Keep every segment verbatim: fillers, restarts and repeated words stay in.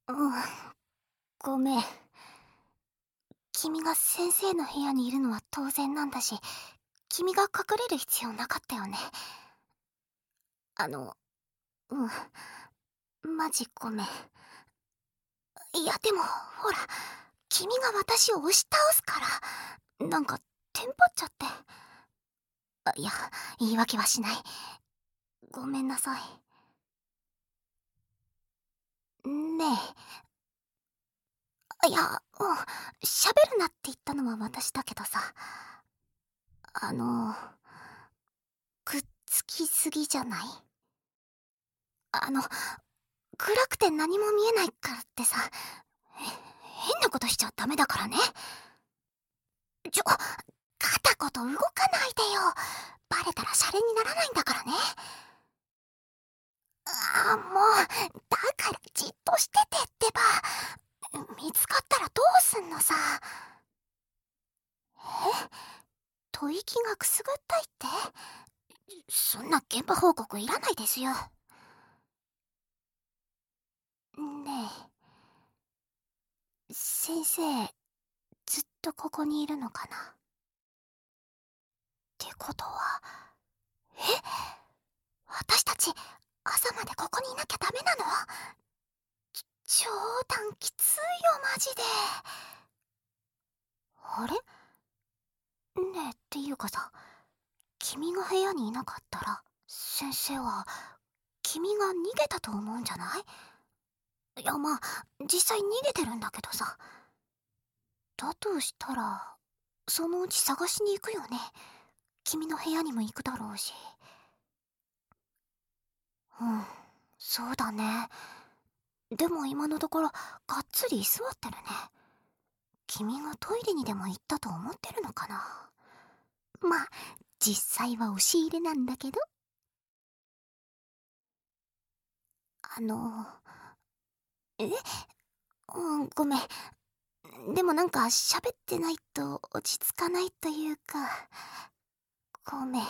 うん、ごめん。君が先生の部屋にいるのは当然なんだし、君が隠れる必要なかったよね。あの、うん、マジごめん。いやでも、ほら、君が私を押し倒すから、なんか、テンパっちゃって。あ、いや、言い訳はしない。ごめんなさい。ねえ。いや、うん、喋るなって言ったのは私だけどさ。あの、くっつきすぎじゃない？あの、暗くて何も見えないからってさ、へ変なことしちゃダメだからね。ちょ、片言動かないでよ。バレたらシャレにならないんだからね。ああ、もう、だからじっとしててってば。見つかったらどうすんのさ。え？吐息がくすぐったいって？そんな現場報告いらないですよ。ねえ、先生、ずっとここにいるのかな？ってことは、え？私たち、朝までここにいなきゃダメなの？冗談きついよ、マジで。あれ？ねえ、っていうかさ、君が部屋にいなかったら、先生は、君が逃げたと思うんじゃない？いや、まあ、実際逃げてるんだけどさ。だとしたら、そのうち探しに行くよね。君の部屋にも行くだろうし。うん、そうだね。でも今のところ、がっつり居座ってるね。君がトイレにでも行ったと思ってるのかな？まあ、実際は押し入れなんだけど。あの、えうん、ごめん。でもなんか喋ってないと落ち着かないというか、ごめん。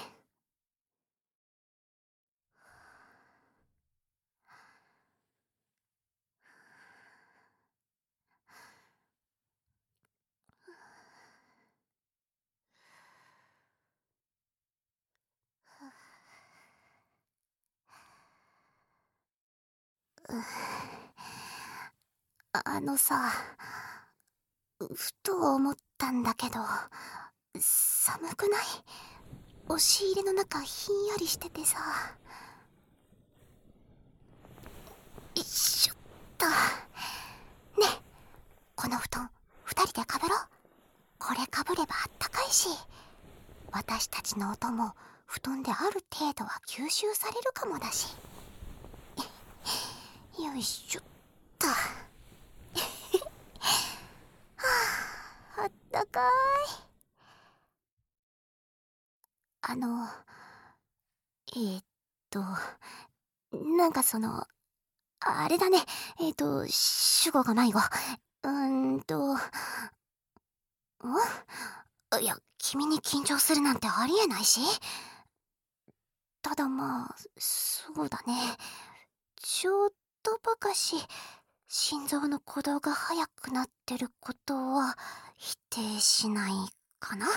あのさ、ふと思ったんだけど、寒くない？押し入れの中ひんやりしててさ。いっしょっと。ねえ、この布団、二人でかぶろう。これかぶればあったかいし、私たちの音も布団である程度は吸収されるかもだし。よいしょっと。はあ、あったかい。あの、えー、っと、なんかその、あれだね。えー、っと、主語がないわ。うーんと、んいや、君に緊張するなんてありえないし。ただまあ、そうだね。ちょっとばかし、心臓の鼓動が速くなってることは否定しないかな。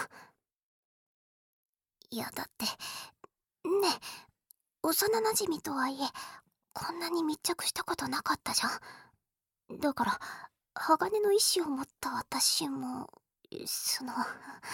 いや、だって、ねえ、幼馴染とはいえ、こんなに密着したことなかったじゃん。だから、鋼の意志を持った私も、その、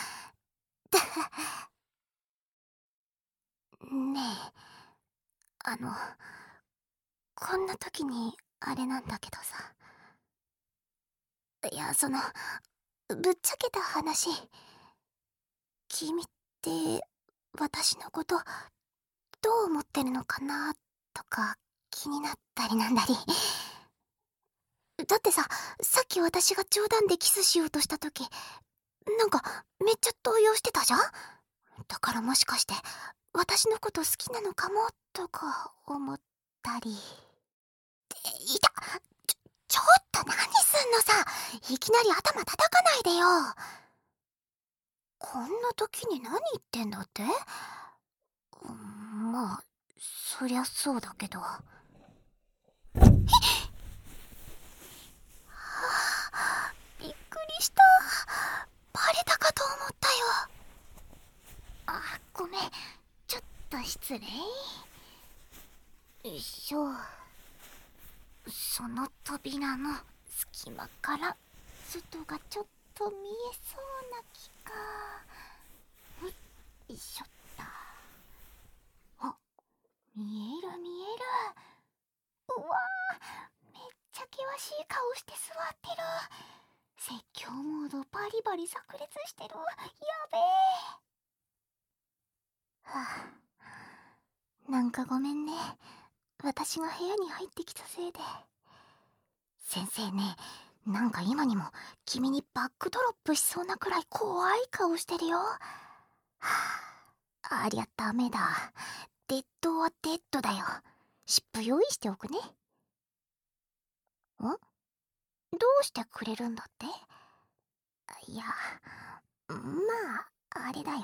ねえ、あの、こんな時にあれなんだけどさ。いや、その、ぶっちゃけた話、君って私のことどう思ってるのかなとか気になったりなんだり。だってさ、さっき私が冗談でキスしようとした時、なんかめっちゃ動揺してたじゃん。だからもしかして私のこと好きなのかもとか思ったり。いた、ちょ、ちょっと何すんのさ。いきなり頭叩かないでよ。こんな時に何言ってんだって？うん、まあ、そりゃそうだけど。 と思ったよ。あ、ごめん、ちょっと失礼。よいしょ。その扉の隙間から外がちょっと見えそうな気が。よいしょっと。あ、見える見える。うわー、めっちゃ険しい顔して座ってる。説教モードバリバリ炸裂してる。やべえ。はあ、なんかごめんね。私が部屋に入ってきたせいで。先生ね、なんか今にも君にバックドロップしそうなくらい怖い顔してるよ。はあ、ありゃダメだ。デッドはデッドだよ。湿布用意しておくね。ん？どうしてくれるんだって？いや、まあ、あれだよ。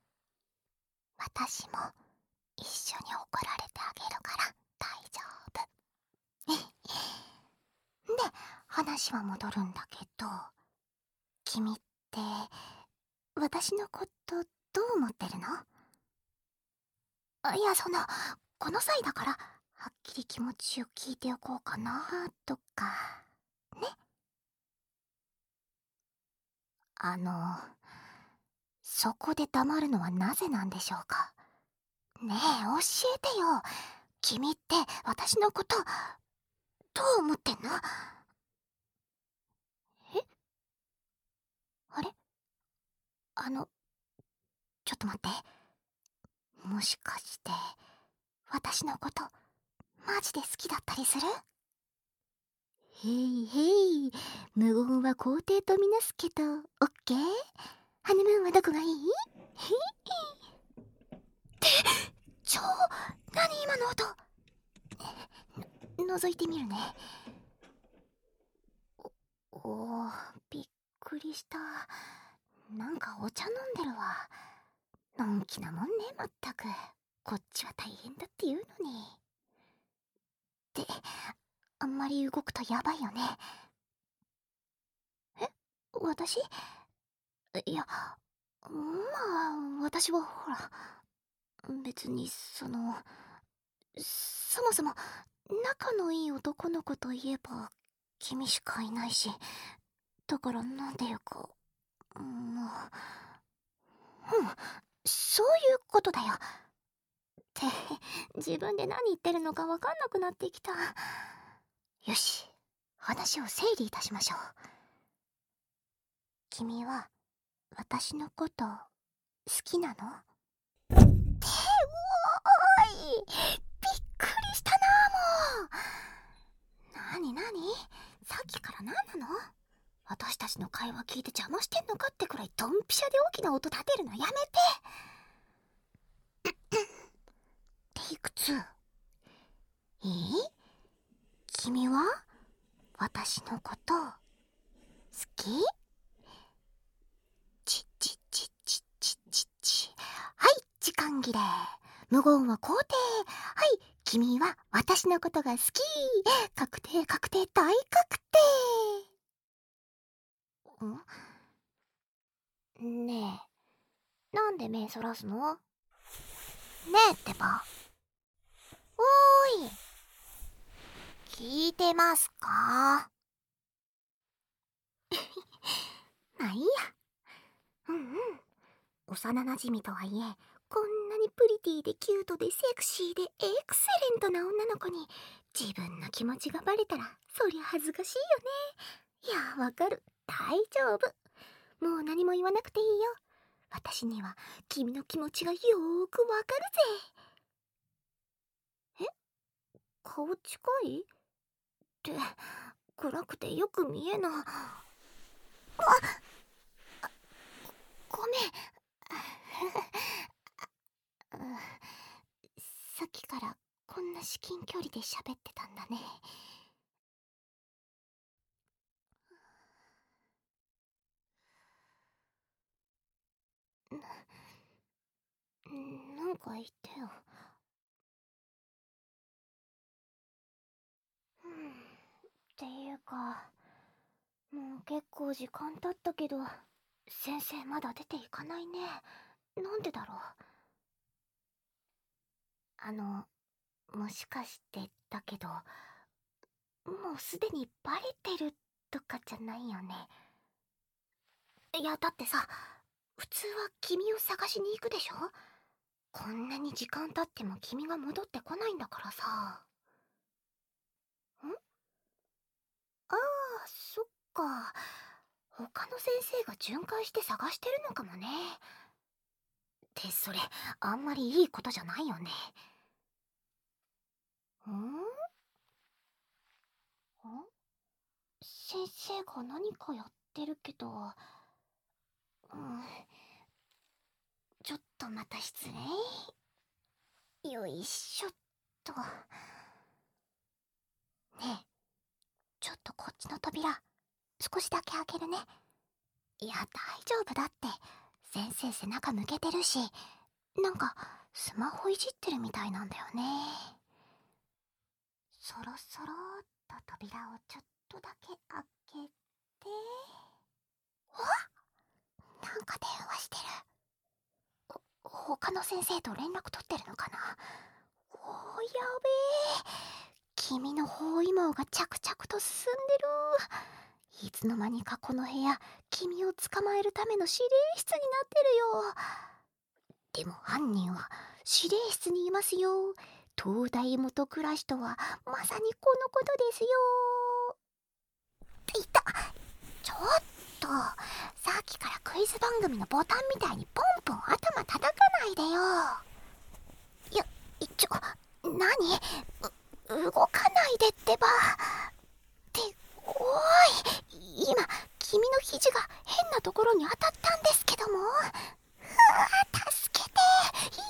私も一緒に怒られてあげるから大丈夫。で、話は戻るんだけど、君って私のことどう思ってるの？いや、その、この際だからはっきり気持ちを聞いておこうかなとかね。あのそこで黙るのはなぜなんでしょうか？ねえ、教えてよ。君って私のことどう思ってんの？え？あれ？あの、ちょっと待って。もしかして私のことマジで好きだったりする？へいへい、無言は肯定とみなすけど、オッケー？ハネムーンはどこがいい？へいって、ちょ、何今の音？の覗いてみるね。お、おー、びっくりした。なんかお茶飲んでるわ。のんきなもんね、まったく。こっちは大変だって言うのに。で、あんまり動くとやばいよね。え？私？いや、まあ、私はほら、別にその、そもそも仲のいい男の子といえば君しかいないし、だからなんていうか、もう、うん、そういうことだよ。って自分で何言ってるのか分かんなくなってきた。よし、話を整理いたしましょう。君は私のこと好きなの？って、おーい、びっくりしたなもう。なになに、さっきから何なの？私たちの会話聞いて邪魔してんのかってくらいドンピシャで大きな音立てるのやめて。テイクツー。いい？君は私のこと好き？チッチッチッチッチッチッチ。はい、時間切れ。無言は肯定。はい、君は私のことが好き。確定確定大確定。ん？ねえ、なんで目そらすの？ねえってば。おーい、聞いてますか？まあいいや。うんうん。幼馴染とはいえ、こんなにプリティでキュートでセクシーでエクセレントな女の子に自分の気持ちがバレたらそりゃ恥ずかしいよね。いや、わかる。大丈夫。もう何も言わなくていいよ。私には君の気持ちがよーくわかるぜ。え？顔近い？って、暗くてよく見えな。あ、ごめん。さっきからこんな至近距離で喋ってたんだね。な、なんか言ってよ。うん、っていうか、もう結構時間経ったけど、 先生まだ出ていかないね。なんでだろう。あの、もしかしてだけど、もうすでにバレてるとかじゃないよね。いや、だってさ、普通は君を探しに行くでしょ。こんなに時間経っても君が戻ってこないんだからさ。んああ、そっか。他の先生が巡回して探してるのかもね。ってそれ、あんまりいいことじゃないよね。んん先生が何かやってるけど、うん、ちょっとまた失礼。よいしょっと。ねえ、ちょっとこっちの扉、少しだけ開けるね。いや、大丈夫だって。先生背中向けてるし、なんか、スマホいじってるみたいなんだよね。そろそろっと扉をちょっとだけ開けて。お、なんか電話してる。他の先生と連絡取ってるのかな。おー、やべえ。君の包囲網が着々と進んでる。いつの間にかこの部屋、君を捕まえるための指令室になってるよ。でも犯人は指令室にいますよ。東大元暮らしとはまさにこのことですよ。いた。ちょっと、さっきからクイズ番組のボタンみたいにポンポン頭叩かないでよ。いや、ちょ、何？う動かないでってば。っておい、今君の肘が変なところに当たったんですけども。うわ、助けて。い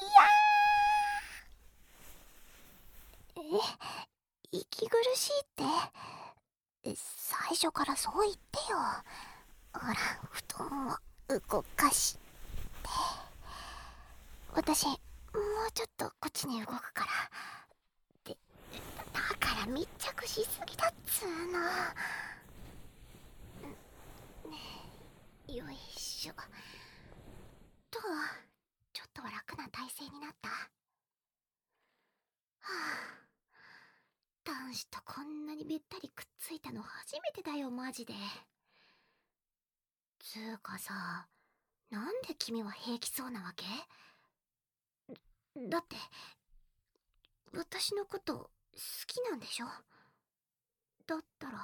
やー。え、息苦しいって最初からそう言ってよ。ほら、布団を動かして。私もうちょっとこっちに動くから。で、だから密着しすぎだっつーの。よいしょと。ちょっとは楽な体勢になった。はあ、男子とこんなにべったりくっついたの初めてだよ、マジで。つーかさ、なんで君は平気そうなわけ？だって私のこと好きなんでしょ？だったら。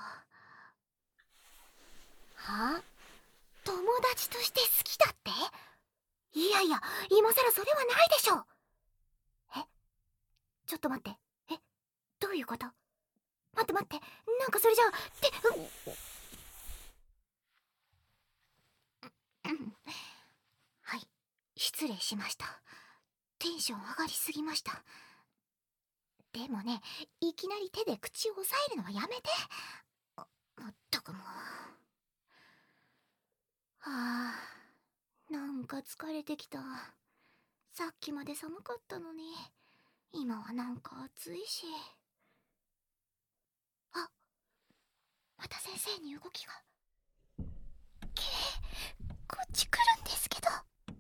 はあ？友達として好きだって？いやいや、今さらそれはないでしょ。え、ちょっと待って。え、どういうこと？待って待って、なんかそれじゃあ、って、う、うん、はい、失礼しました。テンション上がりすぎました。でもね、いきなり手で口を押さえるのはやめて。まったくもう。はあ、なんか疲れてきた。さっきまで寒かったのに、今はなんか暑いし。あ、また先生に動きが。けこっち来るんですけど。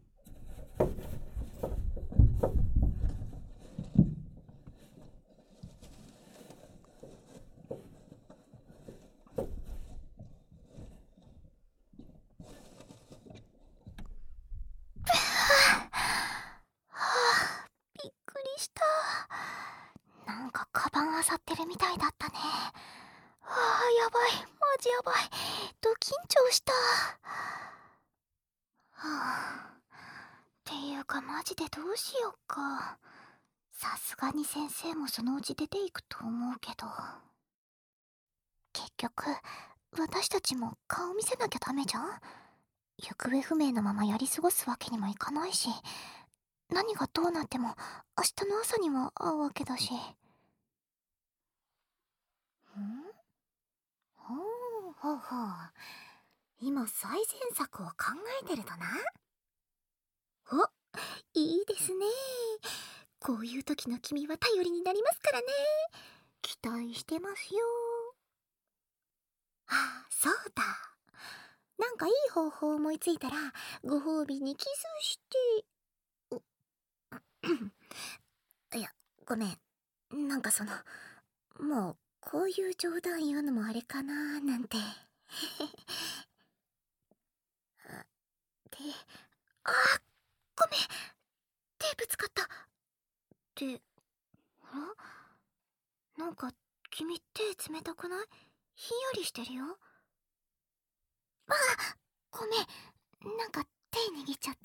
はあ、びっくりした。なんかカバン漁ってるみたいだったね。はあ、やばい、マジやばい。ド緊張した。はあ、っていうかマジでどうしよっか。さすがに先生もそのうち出ていくと思うけど。結局私たちも顔見せなきゃダメじゃん。行方不明のままやり過ごすわけにもいかないし、何がどうなっても明日の朝には会うわけだし。ん？ほうほうほう。今最善策を考えてるとな。お、いいですね。こういう時の君は頼りになりますからね。期待してますよ。あ、そうだ。 なんかいい方法思いついたら、ご褒美にキスして。いや、ごめん。なんかその、もう、こういう冗談言うのもあれかなーなんて。あで、あー、ごめん。手ぶつかった。って、あなんか、君手冷たくない？ひんやりしてるよ。ああ、ごめん。なんか手握っちゃった。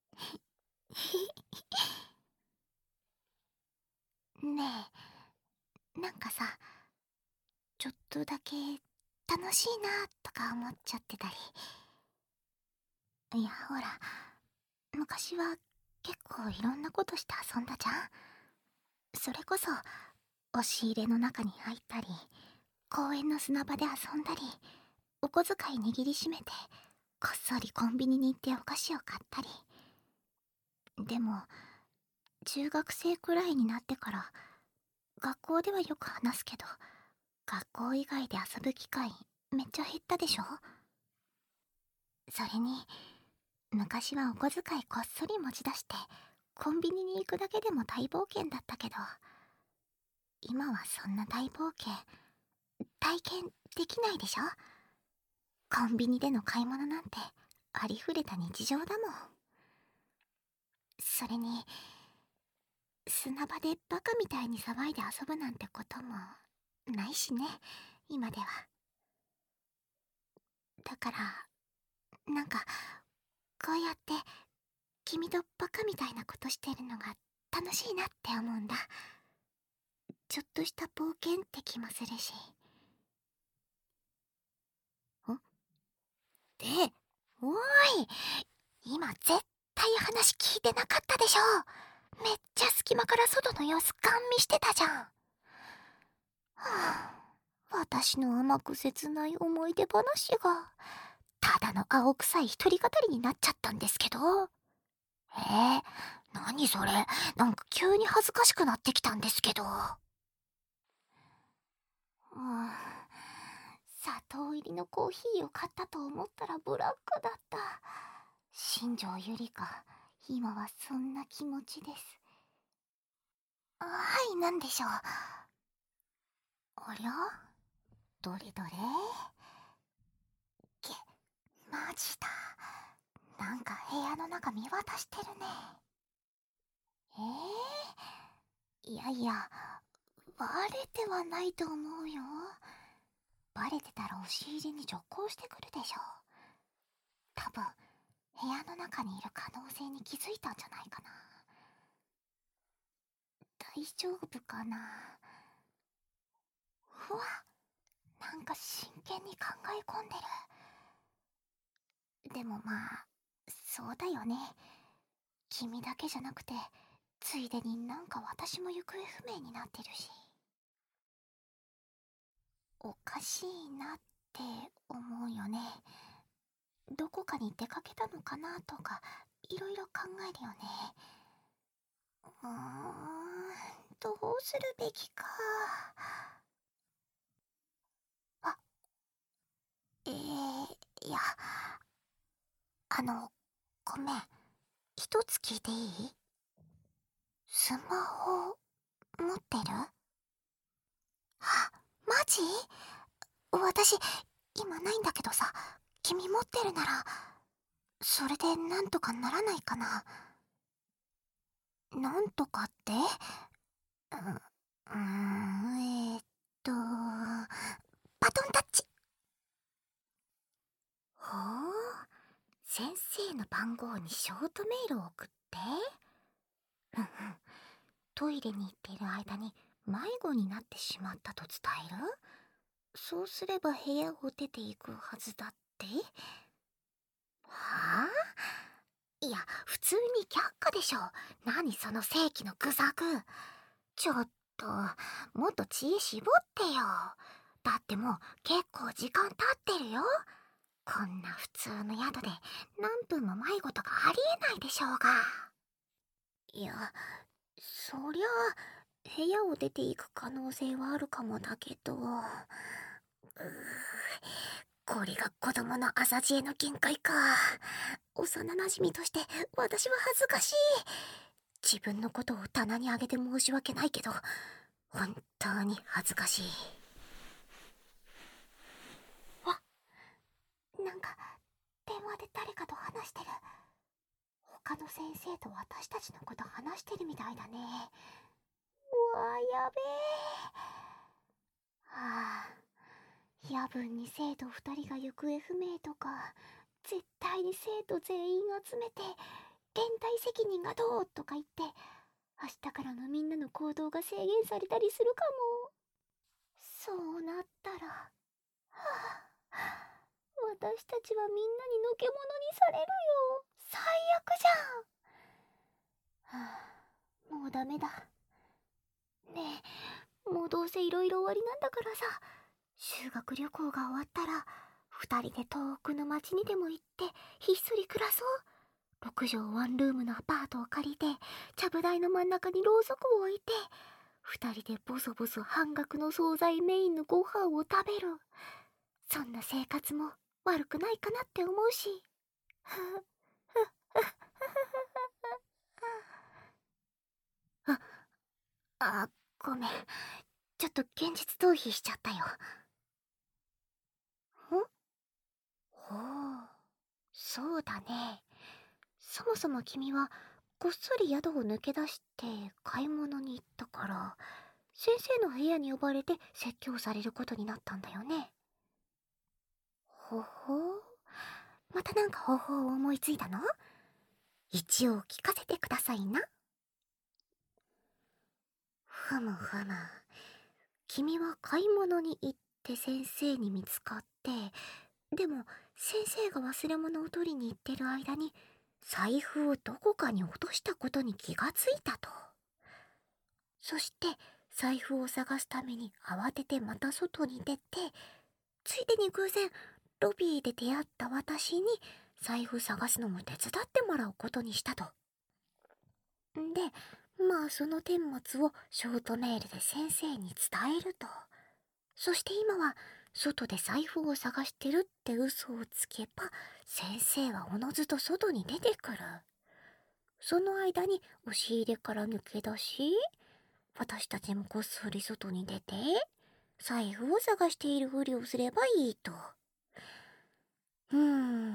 ねえ、なんかさ、ちょっとだけ楽しいなとか思っちゃってたり。いや、ほら、昔は結構いろんなことして遊んだじゃん。それこそ、押し入れの中に入ったり、公園の砂場で遊んだり、お小遣い握りしめて、こっそりコンビニに行ってお菓子を買ったり。でも、中学生くらいになってから、学校ではよく話すけど、学校以外で遊ぶ機会めっちゃ減ったでしょ。それに、昔はお小遣いこっそり持ち出して、コンビニに行くだけでも大冒険だったけど、今はそんな大冒険、体験できないでしょ。コンビニでの買い物なんて、ありふれた日常だもん。それに、砂場でバカみたいに騒いで遊ぶなんてこともないしね、今では。だから、なんか、こうやって君とバカみたいなことしてるのが楽しいなって思うんだ。ちょっとした冒険って気もするし。んで、おーい、今絶対話聞いてなかったでしょ。めっちゃ隙間から外の様子ガン見してたじゃん。はあ、私の甘く切ない思い出話が、ただの青臭い一人語りになっちゃったんですけど。えー、何それ、なんか急に恥ずかしくなってきたんですけど。うん、砂糖入りのコーヒーを買ったと思ったらブラックだった。新庄ゆりか、今はそんな気持ちです。はい、なんでしょう。ありゃ、どれどれ。げ、マジだ。なんか部屋の中見渡してるね。えー、いやいや、バレてはないと思うよ。バレてたら押し入れに直行してくるでしょ。多分、部屋の中にいる可能性に気づいたんじゃないかな。大丈夫かな。うわ、なんか真剣に考え込んでる。でもまあ、そうだよね。君だけじゃなくて、ついでになんか私も行方不明になってるし。おかしいなって思うよね。どこかに出かけたのかなとか、いろいろ考えるよね。うーん、どうするべきか。あ、えー、いや、あの、ごめん。一つ聞いていい？スマホ、持ってる？あ、マジ？私、今ないんだけどさ、君持ってるなら、それでなんとかならないかな。なんとかって？う、うーん、えーっと、バトンタッチ。ほう、先生の番号にショートメールを送って。うんうん。トイレに行っている間に迷子になってしまったと伝える？そうすれば部屋を出ていくはずだって？はあ？いや、普通に却下でしょ。何その正規の愚策。ちょっと、もっと知恵絞ってよ。だってもう結構時間経ってるよ。こんな普通の宿で何分も迷子とかありえないでしょうが。いや、そりゃあ、部屋を出ていく可能性はあるかもだけど、うー、 これが子供の朝知恵の限界か。幼馴染として私は恥ずかしい。自分のことを棚にあげて申し訳ないけど、本当に恥ずかしい。わ、なんか電話で誰かと話してる。他の先生と私たちのこと話してるみたいだね。うわ、やべえ。はあ、夜分に生徒二人が行方不明とか、絶対に生徒全員集めて連帯責任がどうとか言って、明日からのみんなの行動が制限されたりするかも。そうなったら、はあ、私たちはみんなにのけ者にされるよ。最悪じゃん。はあ、もうダメだ。ねえ、もうどうせいろいろ終わりなんだからさ、修学旅行が終わったら二人で遠くの町にでも行ってひっそり暮らそう。ろく畳ワンルームのアパートを借りて、ちゃぶ台の真ん中にろうそくを置いて、二人でボソボソ半額の惣菜メインのご飯を食べる。そんな生活も悪くないかなって思うし。あ、あ、ごめん。ちょっと現実逃避しちゃったよ。ん？ほう、そうだね。そもそも君はこっそり宿を抜け出して買い物に行ったから、先生の部屋に呼ばれて説教されることになったんだよね。ほほう、またなんか方法を思いついたの？一応聞かせてくださいな。ふむふむ。君は買い物に行って先生に見つかって、でも先生が忘れ物を取りに行ってる間に財布をどこかに落としたことに気がついたと。そして財布を探すために慌ててまた外に出て、ついでに偶然ロビーで出会った私に財布探すのも手伝ってもらうことにしたと。んで、まあその顛末をショートメールで先生に伝えると。そして今は外で財布を探してるって嘘をつけば、先生はおのずと外に出てくる。その間に押し入れから抜け出し、私たちもこっそり外に出て財布を探しているふりをすればいいと。うーん、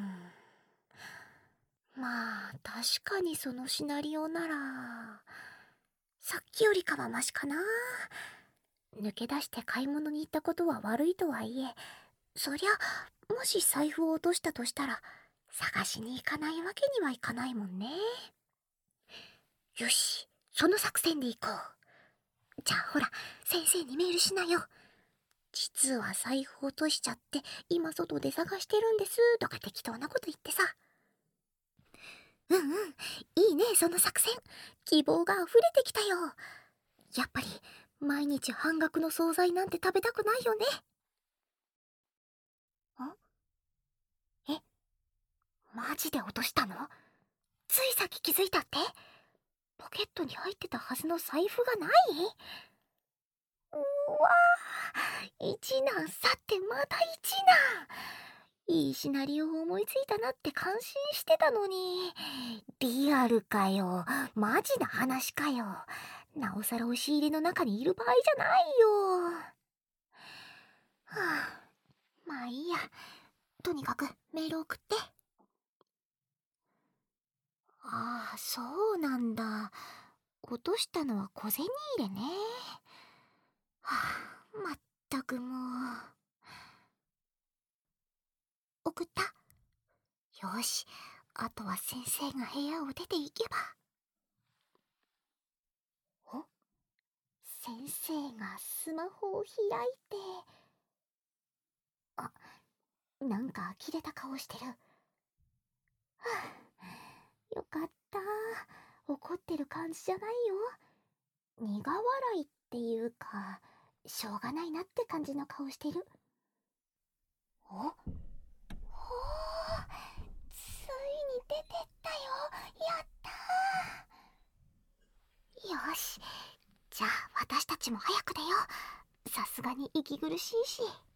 まあ確かにそのシナリオならさっきよりかはマシかな。抜け出して買い物に行ったことは悪いとはいえ、そりゃもし財布を落としたとしたら探しに行かないわけにはいかないもんね。よし、その作戦で行こう。じゃあほら、先生にメールしなよ。実は財布落としちゃって今外で探してるんですとか適当なこと言ってさ。うんうん、いいね、その作戦。希望が溢れてきたよ。やっぱり毎日半額の惣菜なんて食べたくないよね。ん？え、マジで落としたの？ついさっき気づいたって？ポケットに入ってたはずの財布がない？うわぁ、一難去ってまた一難。いいシナリオを思いついたなって感心してたのに。リアルかよ。マジな話かよ。なおさら押し入れの中にいる場合じゃないよ。はあ、まあいいや。とにかくメール送って。ああ、そうなんだ。落としたのは小銭入れね。はあ、まったくもう。送った。よし、あとは先生が部屋を出て行けば。お、先生がスマホを開いて。あ、なんか呆れた顔してる。はあ、よかった。怒ってる感じじゃないよ。苦笑いっていうか、しょうがないなって感じの顔してる。お、ほー、ついに出てったよ。やったー。よし、じゃあ私たちも早く出よう。さすがに息苦しいし。